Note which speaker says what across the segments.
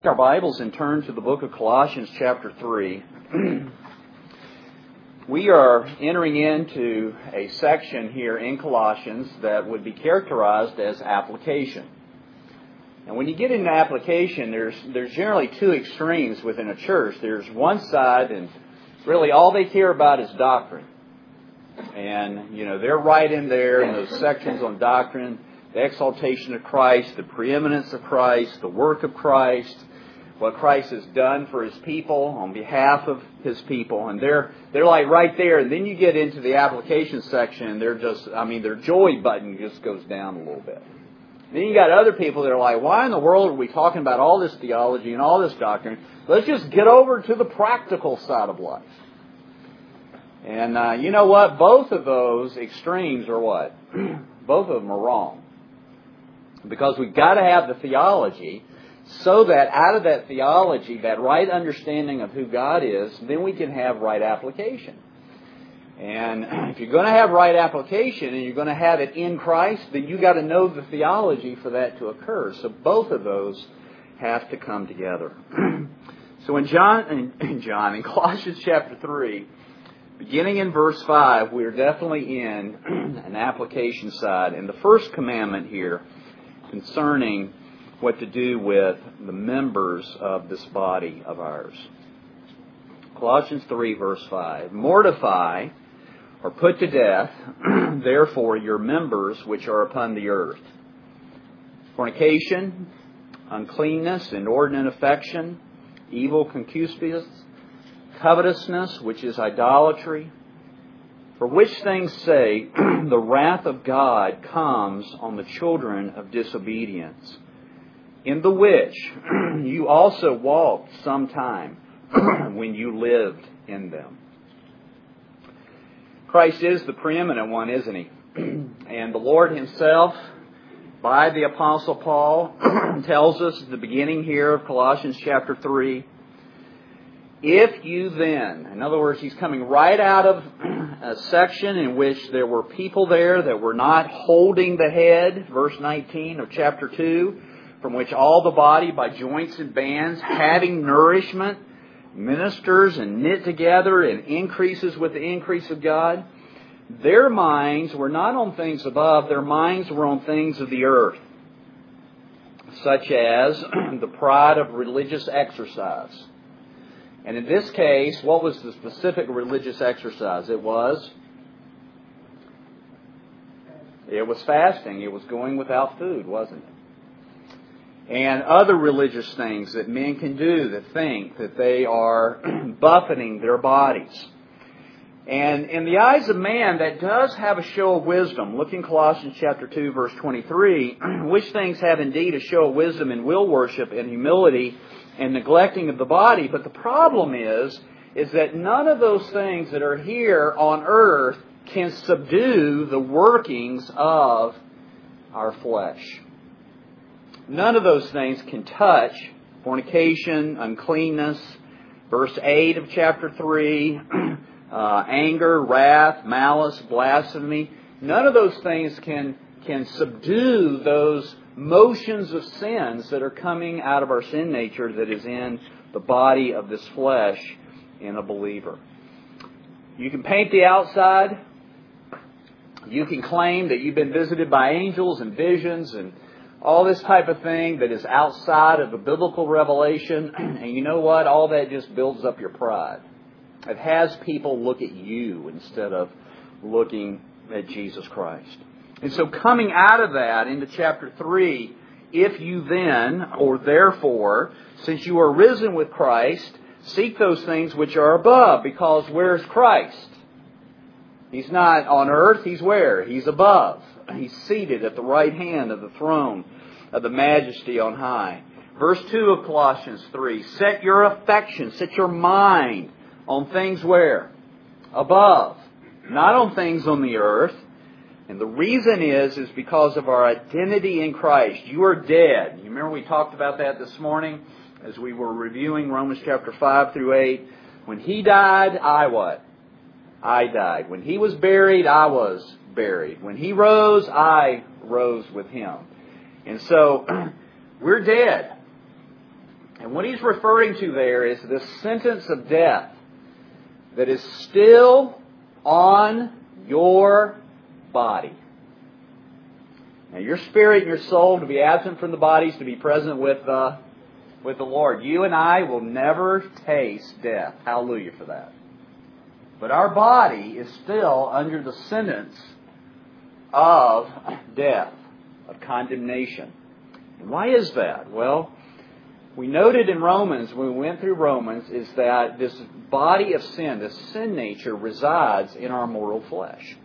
Speaker 1: Our Bibles and turn to the book of Colossians chapter 3. We are entering into a section here in Colossians that would be characterized as application. And when you get into application, there's generally two extremes within a church. There's one side, and really all they care about is doctrine. And, they're right in there in those sections on doctrine, the exaltation of Christ, the preeminence of Christ, the work of Christ, what Christ has done for His people on behalf of His people. And they're like right there. And then you get into the application section and their joy button just goes down a little bit. And then you got other people that are like, why in the world are we talking about all this theology and all this doctrine? Let's just get over to the practical side of life. And you know what? Both of those extremes are what? Both of them are wrong. Because we've got to have the theology, so that out of that theology, that right understanding of who God is, then we can have right application. And if you're going to have right application and you're going to have it in Christ, then you've got to know the theology for that to occur. So both of those have to come together. So in Colossians chapter 3, beginning in verse 5, we're definitely in an application side. And the first commandment here concerning what to do with the members of this body of ours. Colossians 3 verse 5. Mortify or put to death, therefore, your members which are upon the earth. Fornication, uncleanness, inordinate affection, evil concupiscence, covetousness, which is idolatry. For which things say, the wrath of God comes on the children of disobedience, in the which you also walked sometime when you lived in them. Christ is the preeminent one, isn't He? And the Lord Himself, by the Apostle Paul, tells us at the beginning here of Colossians chapter 3, if you then, in other words, He's coming right out of a section in which there were people there that were not holding the head, verse 19 of chapter 2, from which all the body by joints and bands, having nourishment, ministers and knit together and increases with the increase of God. Their minds were not on things above, their minds were on things of the earth, such as the pride of religious exercise. And in this case, what was the specific religious exercise? It was fasting. It was going without food, wasn't it? And other religious things that men can do that think that they are buffeting their bodies. And in the eyes of man, that does have a show of wisdom. Look in Colossians chapter 2, verse 23, which things have indeed a show of wisdom in will worship and humility and neglecting of the body. But the problem is that none of those things that are here on earth can subdue the workings of our flesh. None of those things can touch fornication, uncleanness, verse 8 of chapter 3, anger, wrath, malice, blasphemy. None of those things can subdue those motions of sins that are coming out of our sin nature that is in the body of this flesh in a believer. You can paint the outside. You can claim that you've been visited by angels and visions and all this type of thing that is outside of the biblical revelation. And you know what? All that just builds up your pride. It has people look at you instead of looking at Jesus Christ. And so coming out of that into chapter 3, if you then, or therefore, since you are risen with Christ, seek those things which are above, because where's Christ? He's not on earth, He's where? He's above. He's seated at the right hand of the throne of the majesty on high. Verse 2 of Colossians 3, set your affection, set your mind on things where? Above. Not on things on the earth. And the reason is because of our identity in Christ. You are dead. You remember we talked about that this morning as we were reviewing Romans chapter 5 through 8. When He died, I what? I died. When He was buried, I was buried. When He rose, I rose with Him. And so, we're dead. And what he's referring to there is this sentence of death that is still on your body. Now, your spirit and your soul to be absent from the bodies, to be present with the Lord. You and I will never taste death. Hallelujah for that. But our body is still under the sentence of death, of condemnation. And why is that? Well, we noted in Romans, when we went through Romans, is that this body of sin, this sin nature, resides in our mortal flesh.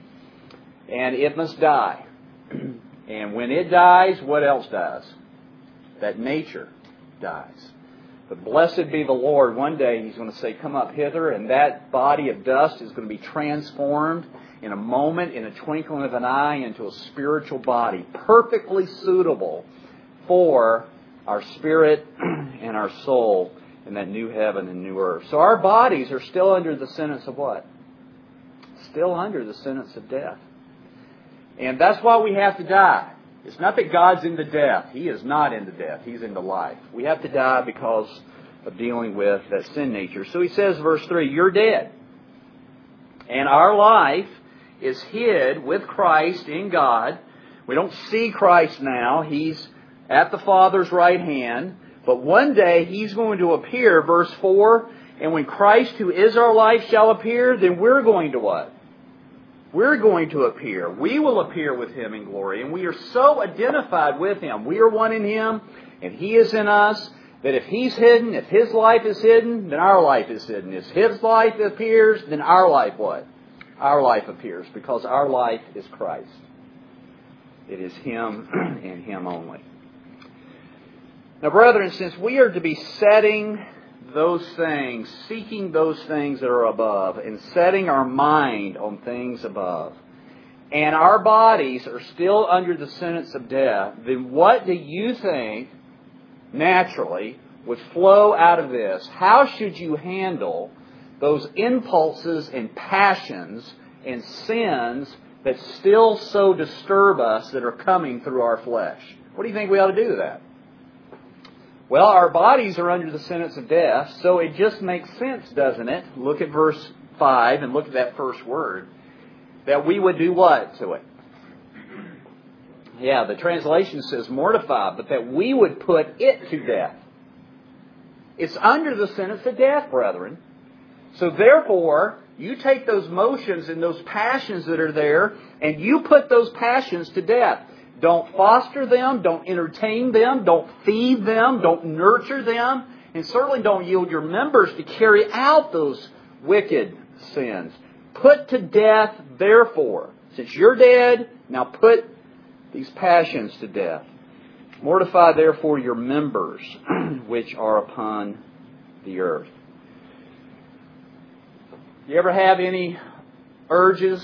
Speaker 1: And it must die. And when it dies, what else dies? That nature dies. But blessed be the Lord, one day He's going to say, come up hither, and that body of dust is going to be transformed in a moment, in a twinkling of an eye, into a spiritual body, perfectly suitable for our spirit and our soul in that new heaven and new earth. So our bodies are still under the sentence of what? Still under the sentence of death. And that's why we have to die. It's not that God's into death. He is not into death. He's into life. We have to die because of dealing with that sin nature. So he says, verse 3, you're dead. And our life is hid with Christ in God. We don't see Christ now. He's at the Father's right hand. But one day He's going to appear, verse 4, and when Christ, who is our life, shall appear, then we're going to what? We're going to appear. We will appear with Him in glory. And we are so identified with Him. We are one in Him, and He is in us, that if He's hidden, if His life is hidden, then our life is hidden. If His life appears, then our life what? Our life appears, because our life is Christ. It is Him and Him only. Now, brethren, since we are to be setting those things, seeking those things that are above, and setting our mind on things above, and our bodies are still under the sentence of death, then what do you think, naturally, would flow out of this? How should you handle those impulses and passions and sins that still so disturb us that are coming through our flesh? What do you think we ought to do with that? Well, our bodies are under the sentence of death, so it just makes sense, doesn't it? Look at verse 5 and look at that first word. That we would do what to it? Yeah, the translation says mortify, but that we would put it to death. It's under the sentence of death, brethren. So therefore, you take those motions and those passions that are there, and you put those passions to death. Don't foster them, don't entertain them, don't feed them, don't nurture them, and certainly don't yield your members to carry out those wicked sins. Put to death, therefore. Since you're dead, now put these passions to death. Mortify, therefore, your members which are upon the earth. You ever have any urges,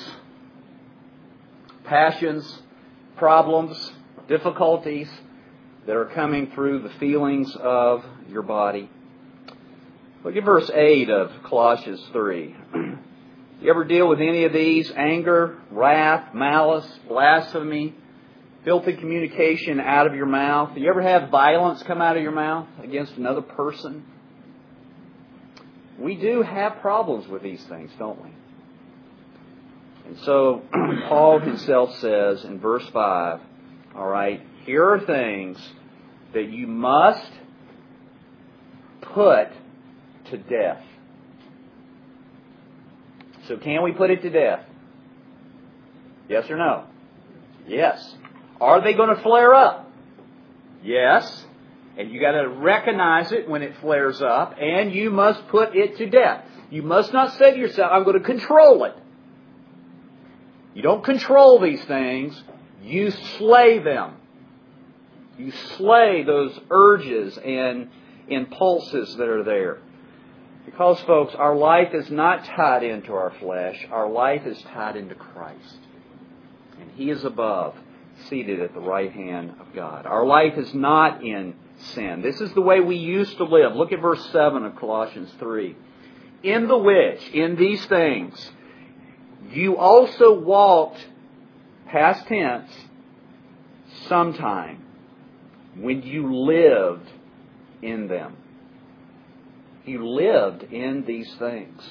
Speaker 1: passions, problems, difficulties that are coming through the feelings of your body? Look at verse 8 of Colossians 3. You ever deal with any of these? Anger, wrath, malice, blasphemy, filthy communication out of your mouth? Do you ever have violence come out of your mouth against another person? We do have problems with these things, don't we? And so Paul himself says in verse 5, all right, here are things that you must put to death. So can we put it to death? Yes or no? Yes. Are they going to flare up? Yes. And you got to recognize it when it flares up, and you must put it to death. You must not say to yourself, I'm going to control it. You don't control these things. You slay them. You slay those urges and impulses that are there. Because, folks, our life is not tied into our flesh. Our life is tied into Christ. And He is above, seated at the right hand of God. Our life is not in sin. This is the way we used to live. Look at verse 7 of Colossians 3. In the which, in these things, you also walked, past tense, sometime when you lived in them. He lived in these things.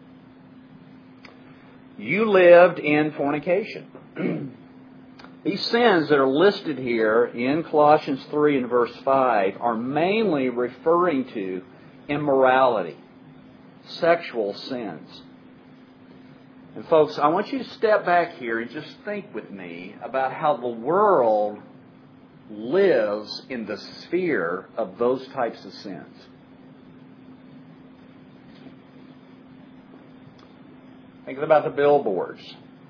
Speaker 1: You lived in fornication. These sins that are listed here in Colossians 3 and verse 5 are mainly referring to immorality, sexual sins. And folks, I want you to step back here and just think with me about how the world lives in the sphere of those types of sins. Think about the billboards.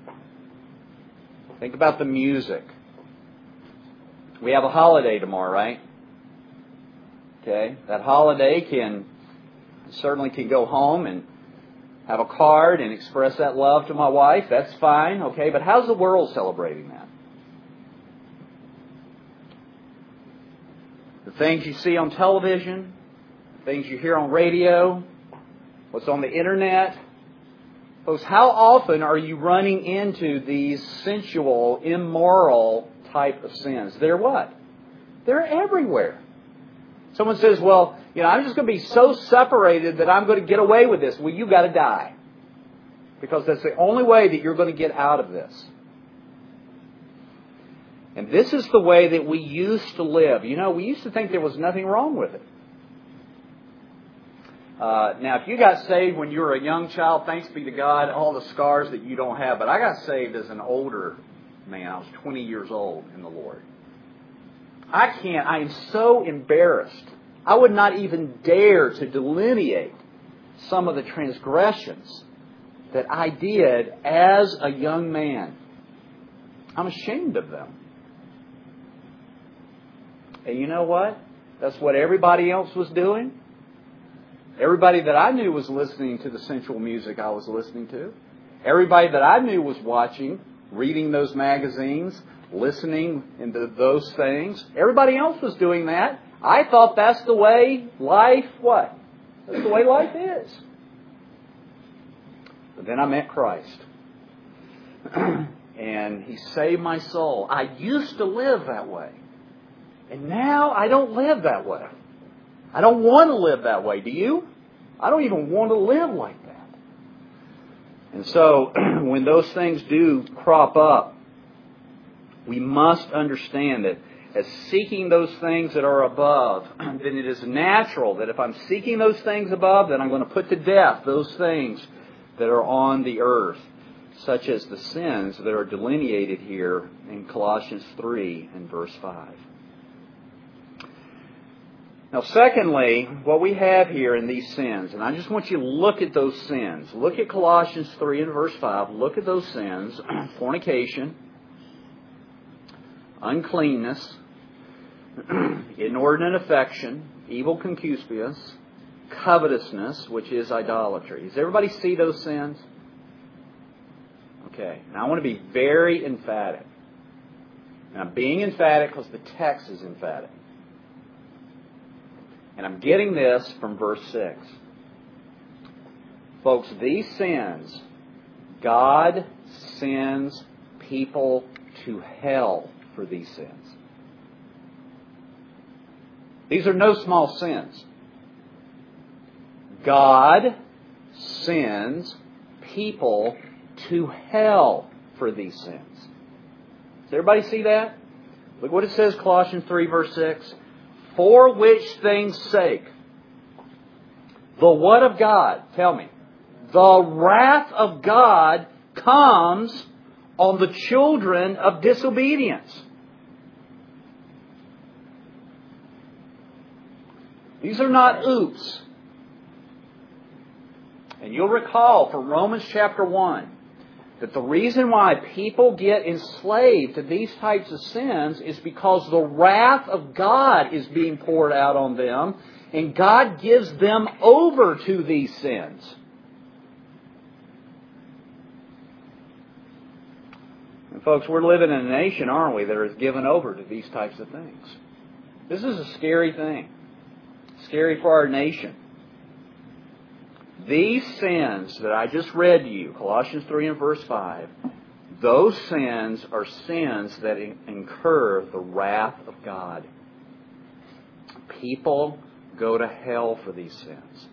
Speaker 1: Think about the music. We have a holiday tomorrow, right? Okay, that holiday certainly can go home and have a card and express that love to my wife. That's fine, okay? But how's the world celebrating that? The things you see on television, the things you hear on radio, what's on the internet. Folks, how often are you running into these sensual, immoral type of sins? They're what? They're everywhere. Someone says, well, I'm just going to be so separated that I'm going to get away with this. Well, you've got to die. Because that's the only way that you're going to get out of this. And this is the way that we used to live. We used to think there was nothing wrong with it. Now, if you got saved when you were a young child, thanks be to God, all the scars that you don't have. But I got saved as an older man. I was 20 years old in the Lord. I am so embarrassed. I would not even dare to delineate some of the transgressions that I did as a young man. I'm ashamed of them. And you know what? That's what everybody else was doing. Everybody that I knew was listening to the sensual music I was listening to. Everybody that I knew was watching, reading those magazines, listening into those things. Everybody else was doing that. I thought that's the way life, what? That's the way life is. But then I met Christ. And He saved my soul. I used to live that way. And now I don't live that way. I don't want to live that way. Do you? I don't even want to live like that. And so, when those things do crop up, we must understand that as seeking those things that are above, then it is natural that if I'm seeking those things above, then I'm going to put to death those things that are on the earth, such as the sins that are delineated here in Colossians 3 and verse 5. Now, secondly, what we have here in these sins, and I just want you to look at those sins. Look at Colossians 3 and verse 5. Look at those sins. Fornication, uncleanness, inordinate affection, evil concupiscence, covetousness, which is idolatry. Does everybody see those sins? Okay. Now, I want to be very emphatic. And I'm being emphatic because the text is emphatic. And I'm getting this from verse 6. Folks, these sins, God sends people to hell for these sins. These are no small sins. God sends people to hell for these sins. Does everybody see that? Look what it says, Colossians 3 verse 6. For which things' sake, the what of God? Tell me. The wrath of God comes on the children of disobedience. These are not oops. And you'll recall from Romans chapter 1 that the reason why people get enslaved to these types of sins is because the wrath of God is being poured out on them, and God gives them over to these sins. And folks, we're living in a nation, aren't we, that is given over to these types of things. This is a scary thing. Scary for our nation. These sins that I just read to you, Colossians 3 and verse 5, those sins are sins that incur the wrath of God. People go to hell for these sins.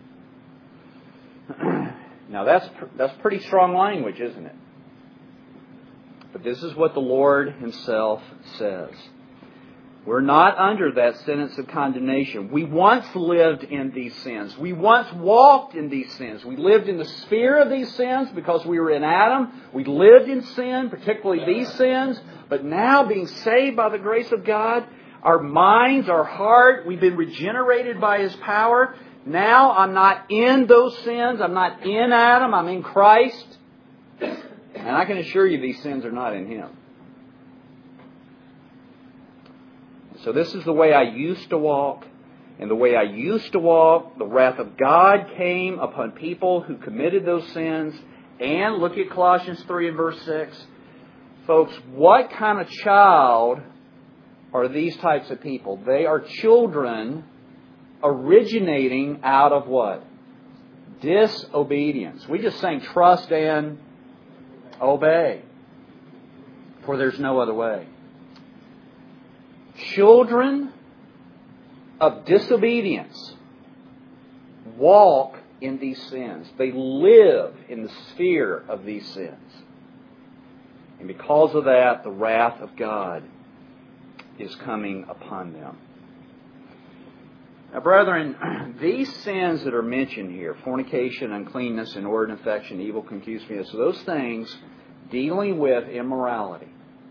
Speaker 1: Now that's pretty strong language, isn't it? But this is what the Lord Himself says. We're not under that sentence of condemnation. We once lived in these sins. We once walked in these sins. We lived in the sphere of these sins because we were in Adam. We lived in sin, particularly these sins. But now, being saved by the grace of God, our minds, our heart, we've been regenerated by His power. Now I'm not in those sins. I'm not in Adam. I'm in Christ. And I can assure you these sins are not in Him. So this is the way I used to walk. And the way I used to walk, the wrath of God came upon people who committed those sins. And look at Colossians 3 and verse 6. Folks, what kind of child are these types of people? They are children originating out of what? Disobedience. We just sang trust and obey. For there's no other way. Children of disobedience walk in these sins. They live in the sphere of these sins. And because of that, the wrath of God is coming upon them. Now, brethren, these sins that are mentioned here, fornication, uncleanness, inordinate affection, evil, concupiscence, those things dealing with immorality,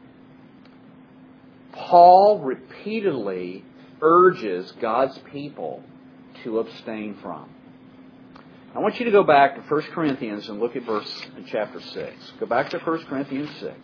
Speaker 1: Paul repeatedly urges God's people to abstain from. I want you to go back to 1 Corinthians and look at chapter 6. Go back to 1 Corinthians 6.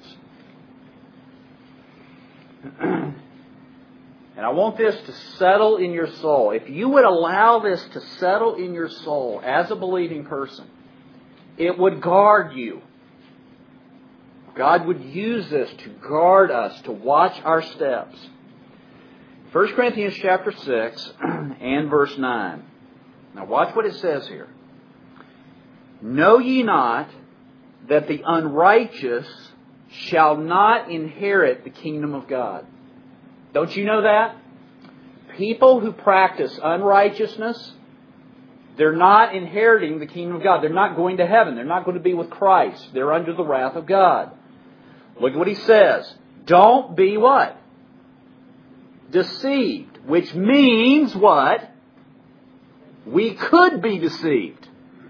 Speaker 1: And I want this to settle in your soul. If you would allow this to settle in your soul as a believing person, it would guard you. God would use this to guard us, to watch our steps. 1 Corinthians chapter 6 and verse 9. Now watch what it says here. Know ye not that the unrighteous shall not inherit the kingdom of God? Don't you know that? People who practice unrighteousness, they're not inheriting the kingdom of God. They're not going to heaven. They're not going to be with Christ. They're under the wrath of God. Look at what he says. Don't be what? Deceived. Which means what? We could be deceived.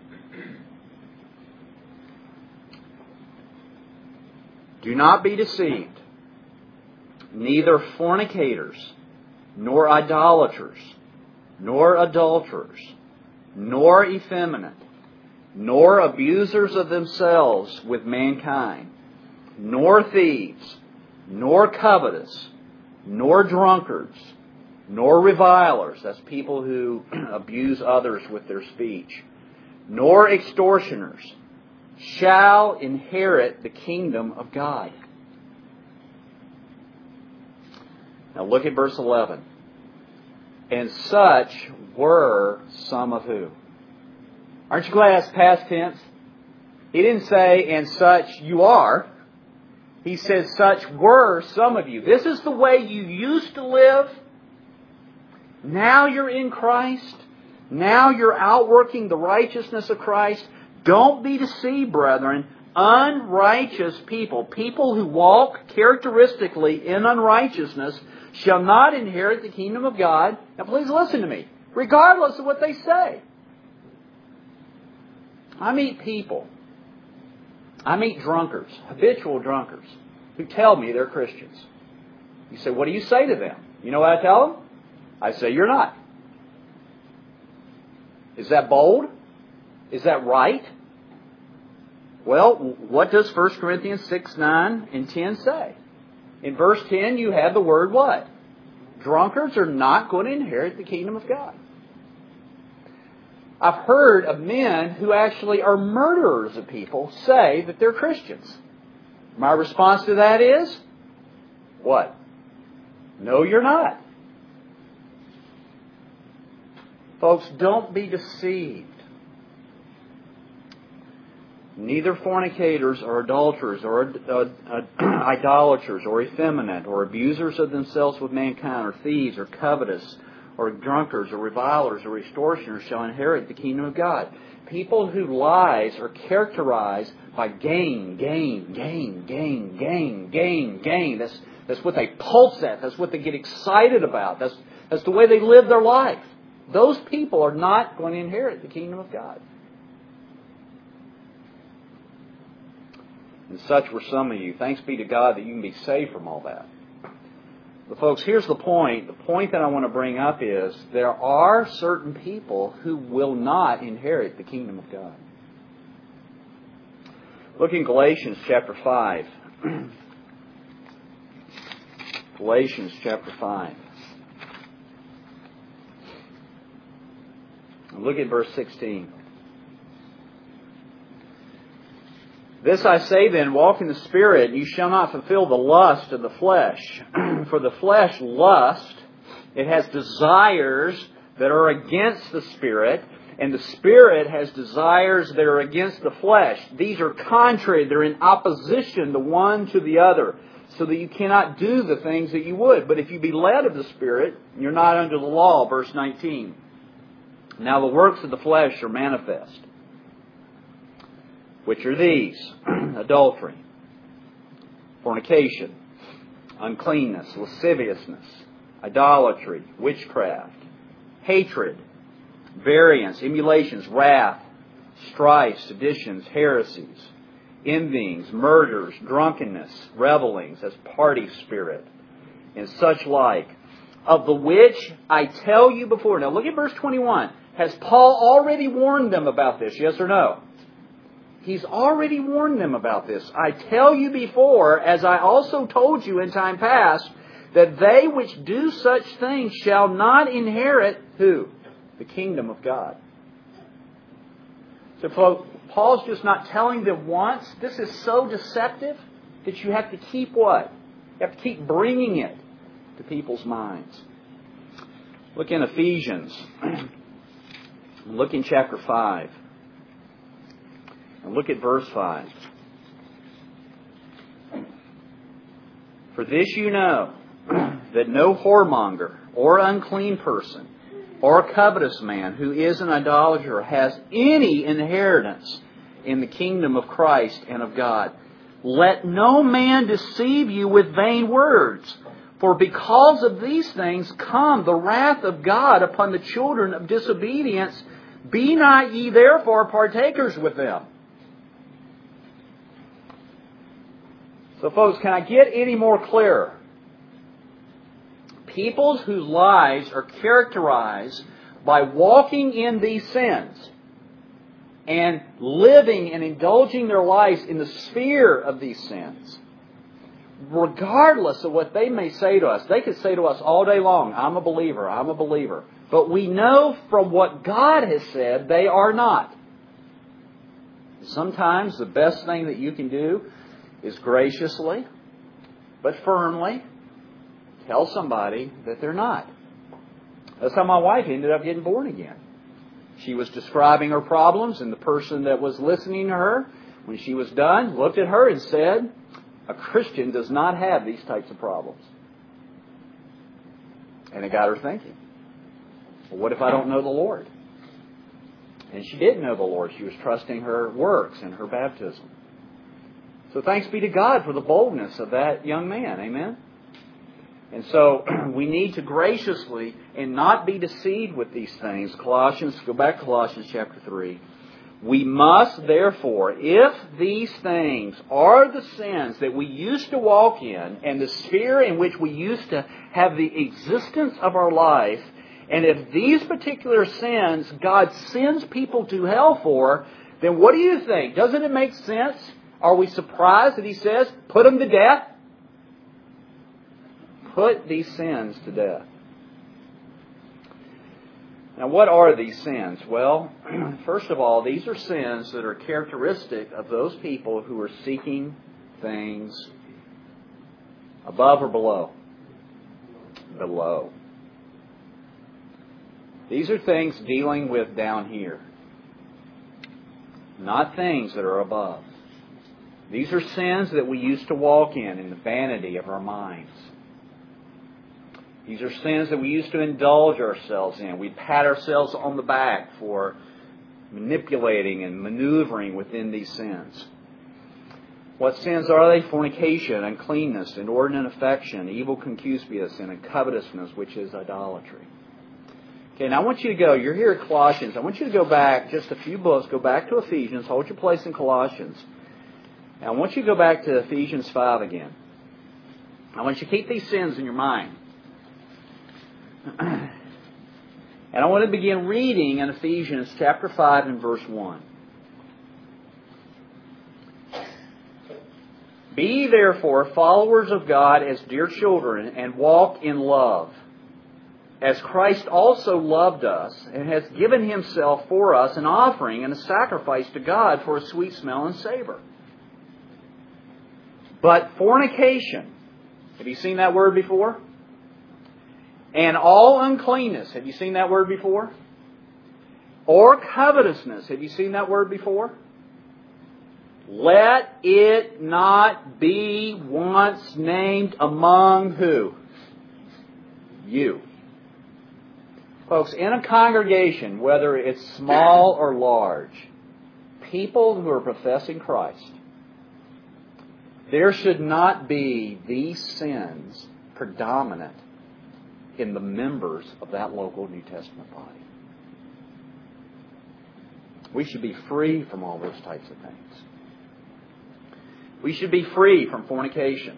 Speaker 1: Do not be deceived. Neither fornicators, nor idolaters, nor adulterers, nor effeminate, nor abusers of themselves with mankind, nor thieves, nor covetous, nor drunkards, nor revilers, that's people who abuse others with their speech, nor extortioners, shall inherit the kingdom of God. Now look at verse 11. And such were some of who? Aren't you glad that's past tense? He didn't say, and such you are. He says, such were some of you. This is the way you used to live. Now you're in Christ. Now you're outworking the righteousness of Christ. Don't be deceived, brethren. Unrighteous people, people who walk characteristically in unrighteousness, shall not inherit the kingdom of God. Now please listen to me. Regardless of what they say. I meet people. I meet drunkards, habitual drunkards, who tell me they're Christians. You say, what do you say to them? You know what I tell them? I say, you're not. Is that bold? Is that right? Well, what does 1 Corinthians 6, 9, and 10 say? In verse 10, you have the word what? Drunkards are not going to inherit the kingdom of God. I've heard of men who actually are murderers of people say that they're Christians. My response to that is, what? No, you're not. Folks, don't be deceived. Neither fornicators or adulterers or idolaters or effeminate or abusers of themselves with mankind or thieves or covetous or drunkards, or revilers, or extortioners shall inherit the kingdom of God. People whose lives are characterized by gain. That's what they pulse at. That's what they get excited about. That's the way they live their life. Those people are not going to inherit the kingdom of God. And such were some of you. Thanks be to God that you can be saved from all that. But folks, here's the point. The point that I want to bring up is there are certain people who will not inherit the kingdom of God. Look in Galatians chapter 5. Galatians chapter 5. And look at verse 16. This I say then, walk in the Spirit, and you shall not fulfill the lust of the flesh. For the flesh lusts, it has desires that are against the Spirit, and the Spirit has desires that are against the flesh. These are contrary, they're in opposition the one to the other, so that you cannot do the things that you would. But if you be led of the Spirit, you're not under the law, verse 19. Now the works of the flesh are manifest, which are these: adultery, fornication, uncleanness, lasciviousness, idolatry, witchcraft, hatred, variance, emulations, wrath, strife, seditions, heresies, envyings, murders, drunkenness, revelings, as party spirit, and such like, of the which I tell you before. Now look at verse 21. Has Paul already warned them about this, yes or no? He's already warned them about this. I tell you before, as I also told you in time past, that they which do such things shall not inherit, who? The kingdom of God. So Paul's just not telling them once. This is so deceptive that you have to keep what? You have to keep bringing it to people's minds. Look in Ephesians. Look in chapter 5. And look at verse 5. For this you know, that no whoremonger, or unclean person, or covetous man who is an idolater has any inheritance in the kingdom of Christ and of God. Let no man deceive you with vain words, for because of these things come the wrath of God upon the children of disobedience. Be not ye therefore partakers with them. So folks, can I get any more clearer? People whose lives are characterized by walking in these sins and living and indulging their lives in the sphere of these sins, regardless of what they may say to us. They could say to us all day long, I'm a believer, I'm a believer. But we know from what God has said, they are not. Sometimes the best thing that you can do is graciously, but firmly, tell somebody that they're not. That's how my wife ended up getting born again. She was describing her problems, and the person that was listening to her, when she was done, looked at her and said, a Christian does not have these types of problems. And it got her thinking, well, what if I don't know the Lord? And she didn't know the Lord. She was trusting her works and her baptism. So thanks be to God for the boldness of that young man. Amen? And so we need to graciously and not be deceived with these things. Go back to Colossians chapter 3. We must therefore, if these things are the sins that we used to walk in and the sphere in which we used to have the existence of our life, and if these particular sins God sends people to hell for, then what do you think? Doesn't it make sense? Are we surprised that He says, put them to death? Put these sins to death. Now, what are these sins? Well, first of all, these are sins that are characteristic of those people who are seeking things above or below. Below. These are things dealing with down here, not things that are above. These are sins that we used to walk in the vanity of our minds. These are sins that we used to indulge ourselves in. We pat ourselves on the back for manipulating and maneuvering within these sins. What sins are they? Fornication, uncleanness, inordinate affection, evil concupiscence, and covetousness, which is idolatry. Okay, now I want you to go, you're here at Colossians. I want you to go back just a few books. Go back to Ephesians. Hold your place in Colossians. And I want you to go back to Ephesians 5 again. I want you to keep these sins in your mind. And I want to begin reading in Ephesians chapter 5 and verse 1. Be therefore followers of God as dear children, and walk in love, as Christ also loved us, and has given Himself for us an offering and a sacrifice to God for a sweet smell and savor. But fornication, have you seen that word before? And all uncleanness, have you seen that word before? Or covetousness, have you seen that word before? Let it not be once named among who? You. Folks, in a congregation, whether it's small or large, people who are professing Christ, there should not be these sins predominant in the members of that local New Testament body. We should be free from all those types of things. We should be free from fornication.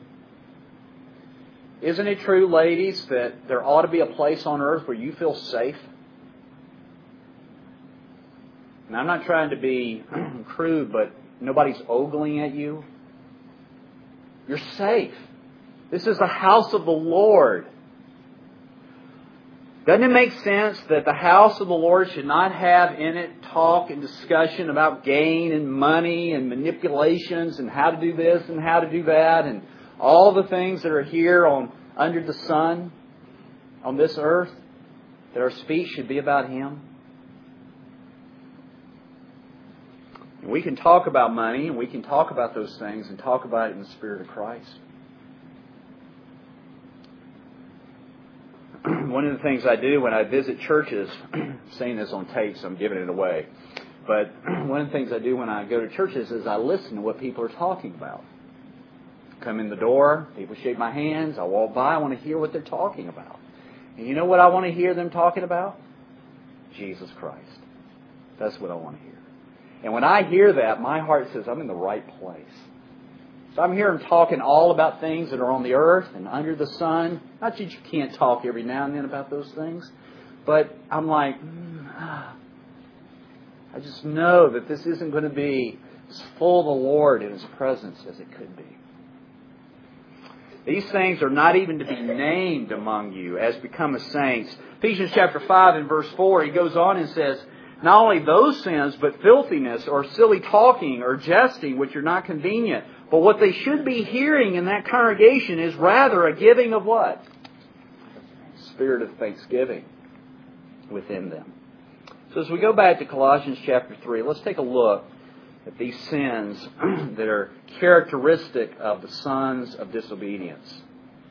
Speaker 1: Isn't it true, ladies, that there ought to be a place on earth where you feel safe? And I'm not trying to be crude, but nobody's ogling at you. You're safe. This is the house of the Lord. Doesn't it make sense that the house of the Lord should not have in it talk and discussion about gain and money and manipulations and how to do this and how to do that and all the things that are here under the sun on this earth, that our speech should be about Him? And we can talk about money and we can talk about those things and talk about it in the Spirit of Christ. One of the things I do when I visit churches, I'm saying this on tape, so I'm giving it away, but one of the things I do when I go to churches is I listen to what people are talking about. Come in the door, people shake my hands, I walk by, I want to hear what they're talking about. And you know what I want to hear them talking about? Jesus Christ. That's what I want to hear. And when I hear that, my heart says, I'm in the right place. So I'm hearing them talking all about things that are on the earth and under the sun. Not that you can't talk every now and then about those things, but I'm like, I just know that this isn't going to be as full of the Lord in His presence as it could be. These things are not even to be named among you as become as saints. Ephesians chapter 5 and verse 4, he goes on and says, not only those sins, but filthiness or silly talking or jesting, which are not convenient. But what they should be hearing in that congregation is rather a giving of what? Spirit of thanksgiving within them. So as we go back to Colossians chapter 3, let's take a look at these sins that are characteristic of the sons of disobedience.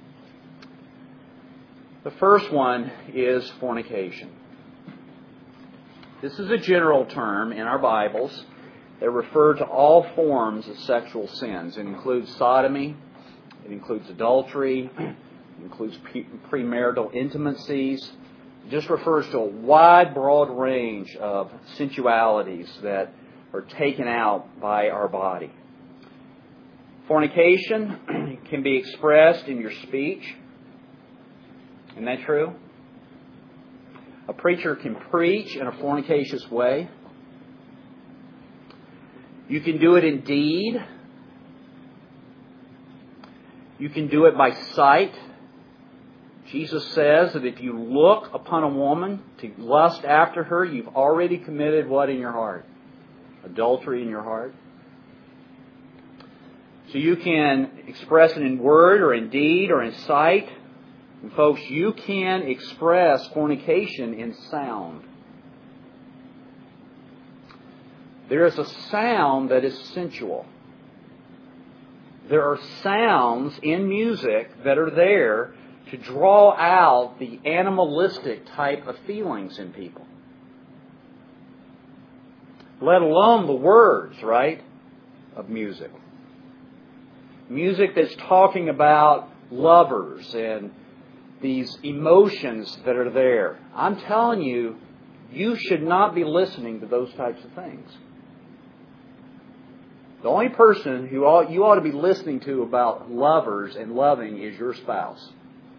Speaker 1: The first one is fornication. This is a general term in our Bibles that refer to all forms of sexual sins. It includes sodomy, it includes adultery, it includes premarital intimacies. It just refers to a wide, broad range of sensualities that are taken out by our body. Fornication can be expressed in your speech. Isn't that true? A preacher can preach in a fornicacious way. You can do it in deed. You can do it by sight. Jesus says that if you look upon a woman to lust after her, you've already committed what in your heart? Adultery in your heart. So you can express it in word or in deed or in sight. And folks, you can express fornication in sound. There is a sound that is sensual. There are sounds in music that are there to draw out the animalistic type of feelings in people. Let alone the words, right, of music. Music that's talking about lovers and these emotions that are there. I'm telling you, you should not be listening to those types of things. The only person who you ought to be listening to about lovers and loving is your spouse.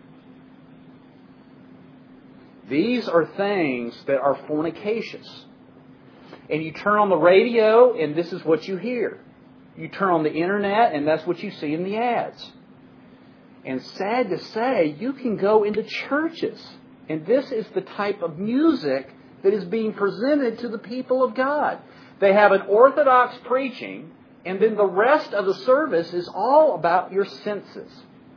Speaker 1: These are things that are fornicacious. And you turn on the radio and this is what you hear. You turn on the internet and that's what you see in the ads. And sad to say, you can go into churches and this is the type of music that is being presented to the people of God. They have an orthodox preaching and then the rest of the service is all about your senses.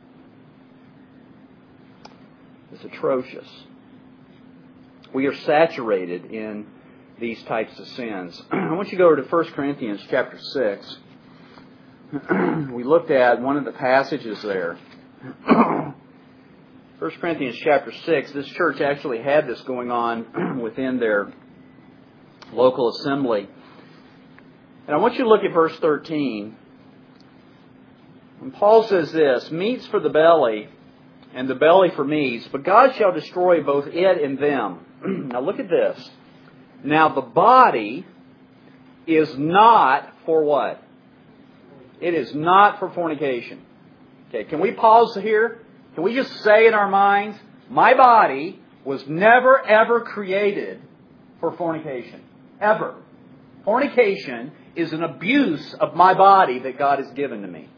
Speaker 1: It's atrocious. We are saturated in these types of sins. I want you to go over to 1 Corinthians chapter 6. We looked at one of the passages there. 1 Corinthians chapter 6. This church actually had this going on within their local assembly. And I want you to look at verse 13. And Paul says this, meats for the belly, and the belly for meats, but God shall destroy both it and them. Now look at this. Now the body is not for what? It is not for fornication. Okay, can we pause here? Can we just say in our minds, my body was never ever created for fornication. Ever. Fornication is an abuse of my body that God has given to me.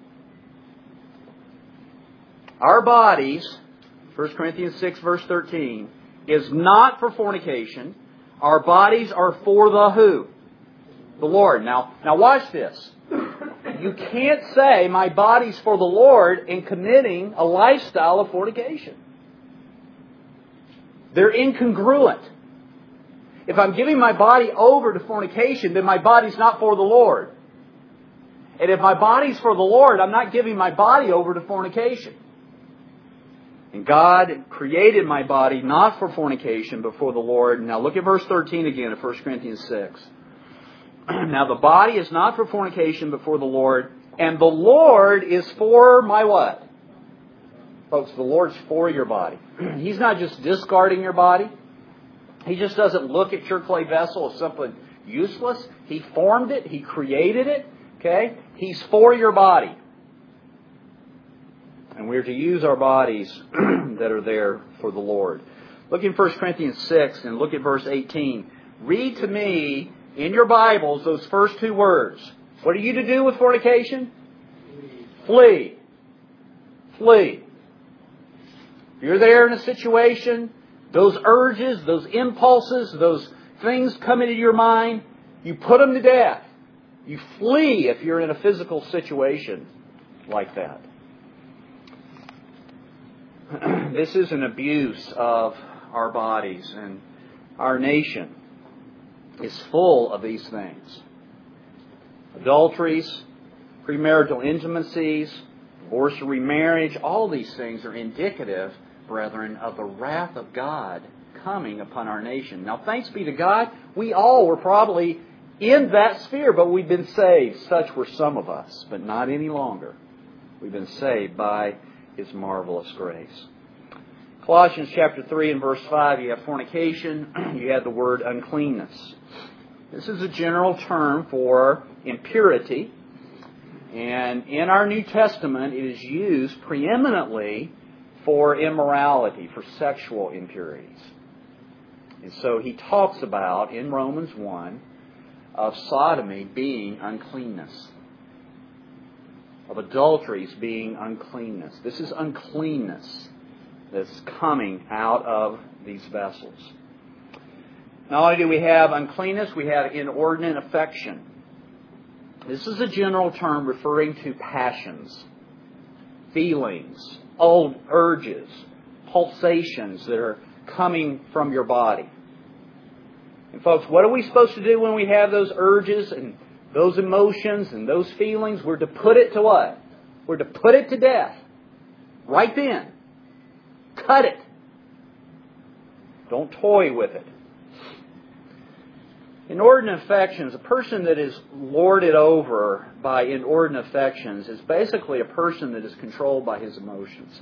Speaker 1: Our bodies, 1 Corinthians 6 verse 13, is not for fornication. Our bodies are for the who? The Lord. Now watch this. You can't say my body's for the Lord in committing a lifestyle of fornication. They're incongruent. If I'm giving my body over to fornication, then my body's not for the Lord. And if my body's for the Lord, I'm not giving my body over to fornication. And God created my body not for fornication, but for the Lord. Now look at verse 13 again of 1 Corinthians 6. Now the body is not for fornication, but for the Lord. And the Lord is for my what? Folks, the Lord's for your body. He's not just discarding your body. He just doesn't look at your clay vessel as something useless. He formed it. He created it. Okay? He's for your body. And we're to use our bodies that are there for the Lord. Look in 1 Corinthians 6 and look at verse 18. Read to me in your Bibles those first two words. What are you to do with fornication? Flee. Flee. If you're there in a situation, those urges, those impulses, those things come into your mind, you put them to death. You flee if you're in a physical situation like that. This is an abuse of our bodies, and our nation is full of these things. Adulteries, premarital intimacies, divorce or remarriage, all these things are indicative, brethren, of the wrath of God coming upon our nation. Now, thanks be to God, we all were probably in that sphere, but we've been saved. Such were some of us, but not any longer. We've been saved by His marvelous grace. Colossians chapter 3 and verse 5, you have fornication, you have the word uncleanness. This is a general term for impurity, and in our New Testament it is used preeminently for immorality, for sexual impurities. And so he talks about, in Romans 1, of sodomy being uncleanness, of adulteries being uncleanness. This is uncleanness that's coming out of these vessels. Not only do we have uncleanness, we have inordinate affection. This is a general term referring to passions, feelings, old urges, pulsations that are coming from your body. And folks, what are we supposed to do when we have those urges and those emotions and those feelings? We're to put it to what? We're to put it to death. Right then. Cut it. Don't toy with it. Inordinate affections, a person that is lorded over by inordinate affections is basically a person that is controlled by his emotions.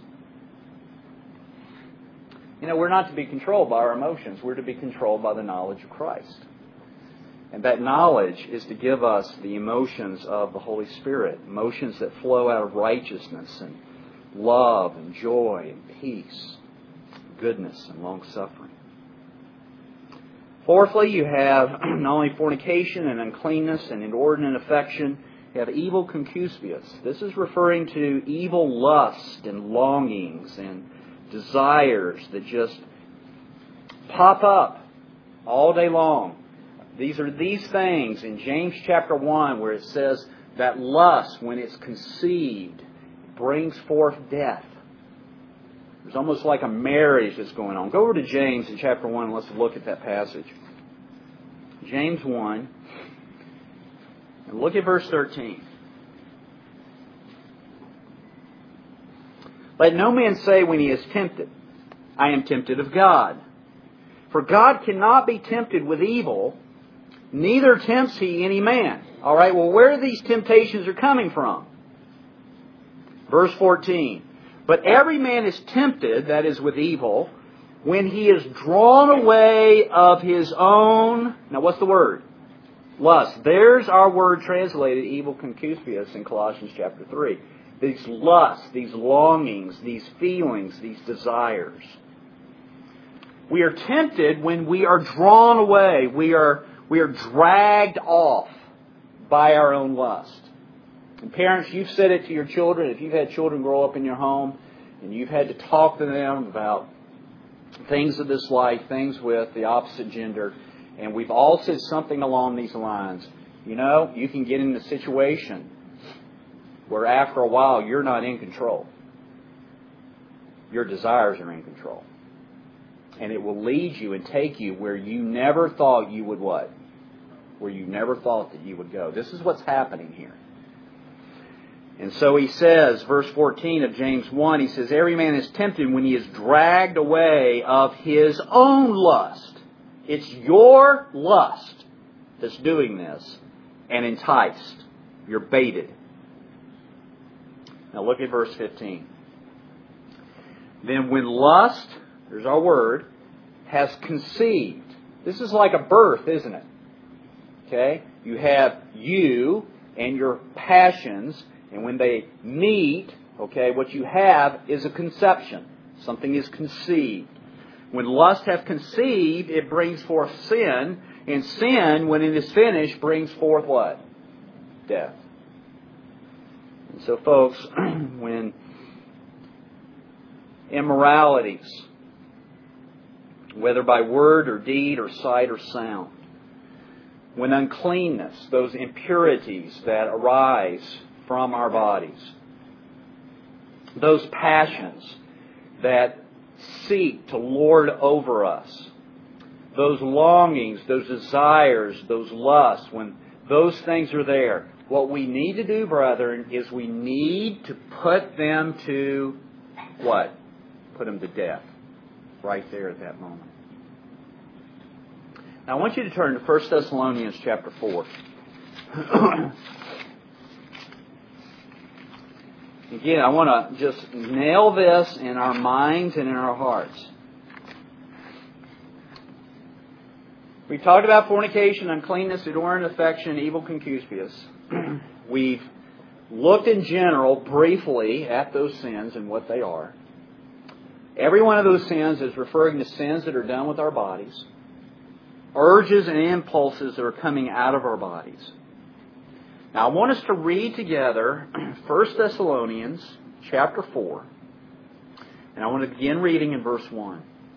Speaker 1: We're not to be controlled by our emotions. We're to be controlled by the knowledge of Christ. And that knowledge is to give us the emotions of the Holy Spirit, emotions that flow out of righteousness and love and joy and peace, goodness and long-suffering. Fourthly, you have not only fornication and uncleanness and inordinate affection, you have evil concupiscence. This is referring to evil lust and longings and desires that just pop up all day long. These are these things in James chapter 1 where it says that lust, when it's conceived, brings forth death. There's almost like a marriage that's going on. Go over to James in chapter 1 and let's look at that passage. James 1. And look at verse 13. Let no man say when he is tempted, I am tempted of God. For God cannot be tempted with evil, neither tempts he any man. All right, well, where these temptations are coming from? Verse 14. But every man is tempted, that is with evil, when he is drawn away of his own... Now what's the word? Lust. There's our word translated evil concupiscence in Colossians chapter 3. These lusts, these longings, these feelings, these desires. We are tempted when we are drawn away. We are dragged off by our own lust. And parents, you've said it to your children. If you've had children grow up in your home and you've had to talk to them about things of this life, things with the opposite gender, and we've all said something along these lines. You can get in a situation where after a while you're not in control. Your desires are in control. And it will lead you and take you where you never thought you would what? Where you never thought that you would go. This is what's happening here. And so he says, verse 14 of James 1, he says, every man is tempted when he is dragged away of his own lust. It's your lust that's doing this and enticed. You're baited. Now look at verse 15. Then when lust, there's our word, has conceived. This is like a birth, isn't it? Okay? You have you and your passions, and when they meet, okay, what you have is a conception. Something is conceived. When lust hath conceived, it brings forth sin, and sin, when it is finished, brings forth what? Death. And so, folks, when immoralities, whether by word or deed or sight or sound, when uncleanness, those impurities that arise from our bodies, those passions that seek to lord over us, those longings, those desires, those lusts, when those things are there, what we need to do, brethren, is we need to put them to what? Put them to death. Right there at that moment. Now I want you to turn to 1 Thessalonians chapter 4. Again, I want to just nail this in our minds and in our hearts. We talked about fornication, uncleanness, inordinate affection, evil concupiscence. We've looked in general, briefly, at those sins and what they are. Every one of those sins is referring to sins that are done with our bodies. Urges and impulses that are coming out of our bodies. Now, I want us to read together 1 Thessalonians chapter 4. And I want to begin reading in verse 1.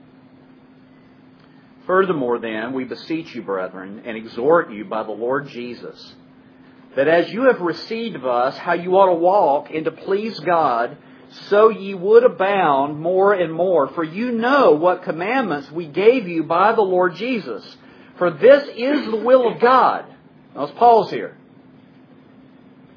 Speaker 1: Furthermore, then, we beseech you, brethren, and exhort you by the Lord Jesus, that as you have received of us how you ought to walk and to please God, so ye would abound more and more. For you know what commandments we gave you by the Lord Jesus. For this is the will of God. Now let's pause here.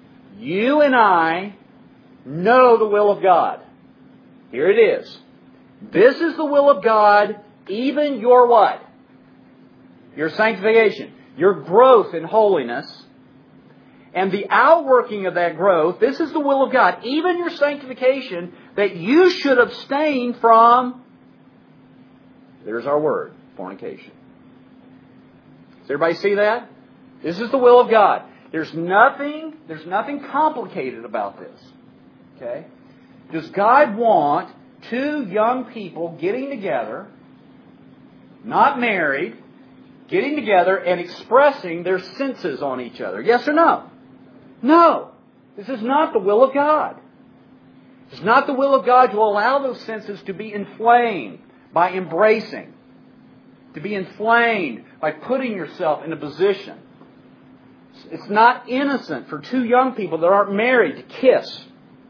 Speaker 1: You and I know the will of God. Here it is. This is the will of God, even your what? Your sanctification. Your growth in holiness. And the outworking of that growth, this is the will of God, even your sanctification, that you should abstain from, there's our word, fornication. Does everybody see that? This is the will of God. There's nothing complicated about this. Okay? Does God want two young people getting together, not married, getting together and expressing their senses on each other? Yes or no? No. This is not the will of God. It's not the will of God to allow those senses to be inflamed by embracing, to be inflamed by putting yourself in a position. It's not innocent for two young people that aren't married to kiss.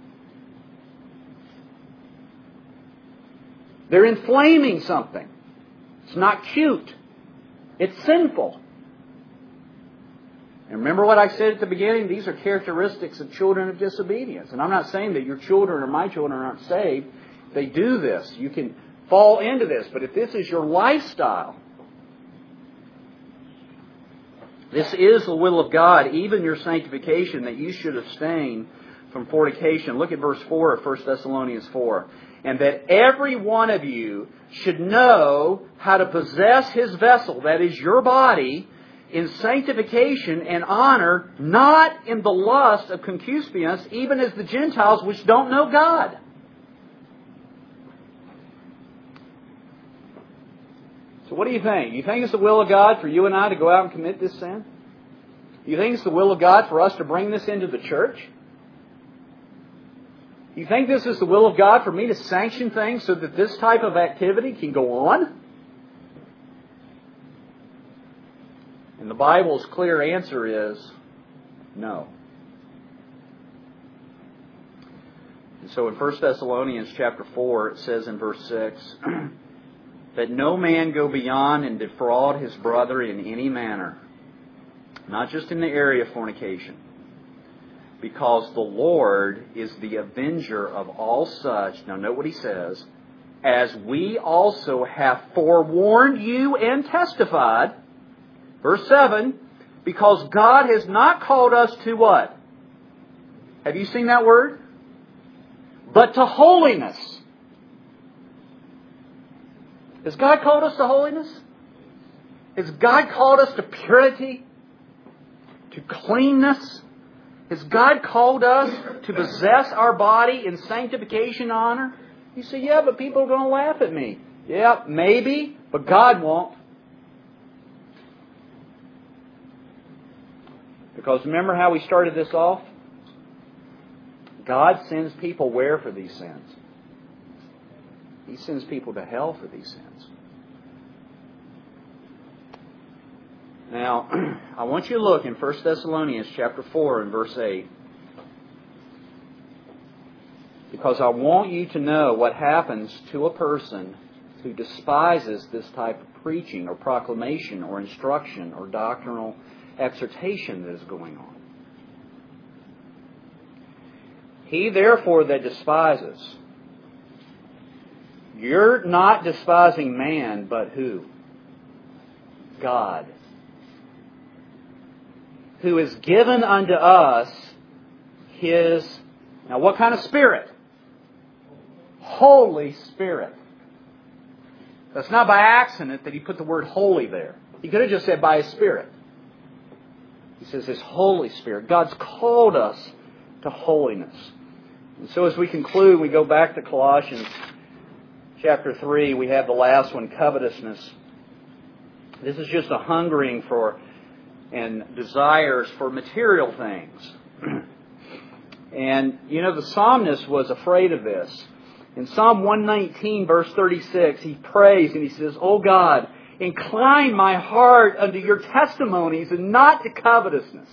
Speaker 1: They're inflaming something. It's not cute. It's sinful. And remember what I said at the beginning? These are characteristics of children of disobedience. And I'm not saying that your children or my children aren't saved. They do this. You can fall into this. But if this is your lifestyle, this is the will of God, even your sanctification, that you should abstain from fornication. Look at verse 4 of 1 Thessalonians 4. And that every one of you should know how to possess his vessel, that is your body, in sanctification and honor, not in the lust of concupiscence, even as the Gentiles which don't know God. So what do you think? You think it's the will of God for you and I to go out and commit this sin? You think it's the will of God for us to bring this into the church? You think this is the will of God for me to sanction things so that this type of activity can go on? And the Bible's clear answer is no. And so in 1 Thessalonians chapter 4, it says in verse 6, that no man go beyond and defraud his brother in any manner, not just in the area of fornication, because the Lord is the avenger of all such. Now note what he says, as we also have forewarned you and testified. Verse 7, because God has not called us to what? Have you seen that word? But to holiness. Has God called us to holiness? Has God called us to purity? To cleanness? Has God called us to possess our body in sanctification and honor? You say, yeah, but people are going to laugh at me. Yeah, maybe, but God won't. Because remember how we started this off? God sends people where for these sins? He sends people to hell for these sins. Now, I want you to look in 1 Thessalonians chapter 4 and verse 8. Because I want you to know what happens to a person who despises this type of preaching or proclamation or instruction or doctrinal exhortation that is going on. He therefore that despises. You're not despising man, but who? God. Who has given unto us His, now what kind of Spirit? Holy Spirit. That's not by accident that He put the word holy there. He could have just said by His Spirit. He says His Holy Spirit. God's called us to holiness. And so as we conclude, we go back to Colossians chapter 3. We have the last one, covetousness. This is just a hungering for and desires for material things. And, you know, the psalmist was afraid of this. In Psalm 119, verse 36, he prays and he says, "O God, incline my heart unto your testimonies and not to covetousness."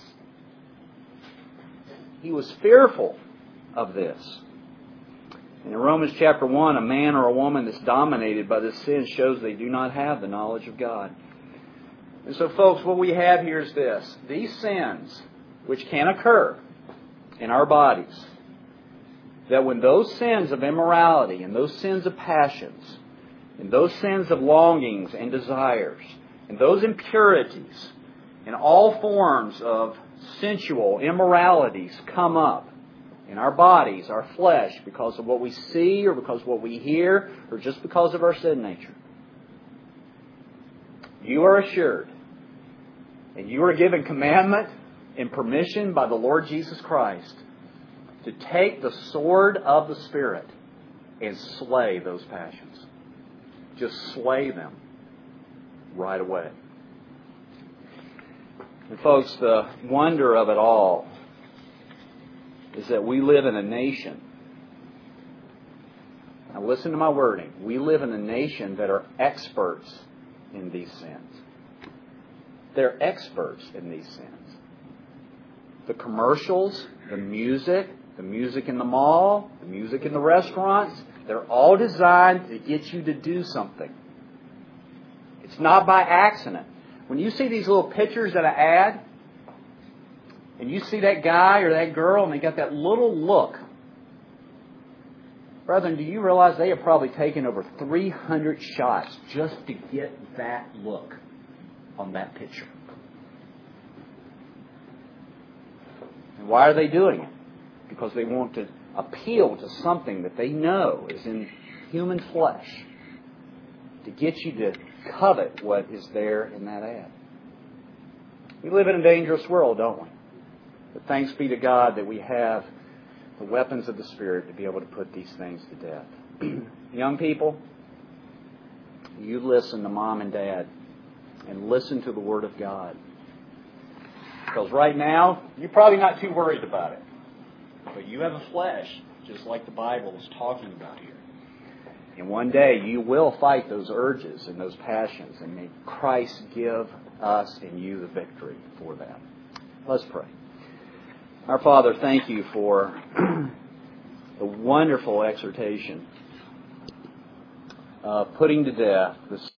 Speaker 1: He was fearful of this. And in Romans chapter 1, a man or a woman that's dominated by this sin shows they do not have the knowledge of God. And so, folks, what we have here is this. These sins, which can occur in our bodies, that when those sins of immorality and those sins of passions and those sins of longings and desires and those impurities and all forms of sensual immoralities come up in our bodies, our flesh, because of what we see or because of what we hear or just because of our sin nature, you are assured and you are given commandment and permission by the Lord Jesus Christ to take the sword of the Spirit and slay those passions. Just slay them right away. And folks, the wonder of it all is that we live in a nation. Now listen to my wording. We live in a nation that are experts in these sins. They're experts in these sins. The commercials, the music in the mall, the music in the restaurants, they're all designed to get you to do something. It's not by accident. When you see these little pictures that I add, and you see that guy or that girl, and they got that little look, brethren, do you realize they have probably taken over 300 shots just to get that look on that picture? And why are they doing it? Because they want to appeal to something that they know is in human flesh, to get you to covet what is there in that ad. We live in a dangerous world, don't we? But thanks be to God that we have the weapons of the Spirit to be able to put these things to death. Young people, you listen to Mom and Dad and listen to the Word of God. Because right now, you're probably not too worried about it. But you have a flesh, just like the Bible is talking about here. And one day you will fight those urges and those passions, and may Christ give us and you the victory for that. Let's pray. Our Father, thank you for the wonderful exhortation of putting to death the